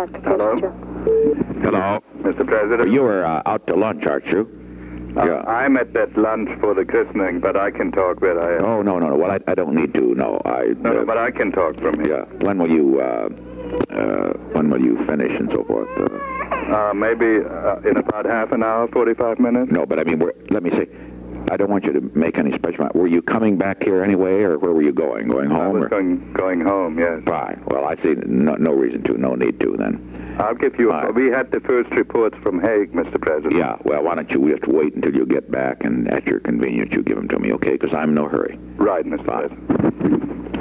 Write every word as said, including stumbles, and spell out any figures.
talk to Hello? Kissinger. Hello. Mister President? You were uh, out to lunch, aren't you? Uh, Yeah. I'm at that lunch for the christening, but I can talk where I am. Oh, no, no, no. Well, I, I don't need to, no. I, No, no, uh, but I can talk from here. yeah. When will you, uh, uh, when will you finish and so forth? Uh, Uh, maybe uh, in about half an hour, forty-five minutes? no, but I mean, we're, let me say, I don't want you to make any special... Were you coming back here anyway, or where were you going? Going I home? was Or? going, going home, yes. Fine. Well, I see no, no reason to, no need to then. I'll give you... Fine. We had the first reports from Hague, Mister President. Yeah, well, why don't you just wait until you get back, and at your convenience you give them to me, okay? Because I'm in no hurry. Right, Mister Fine. President.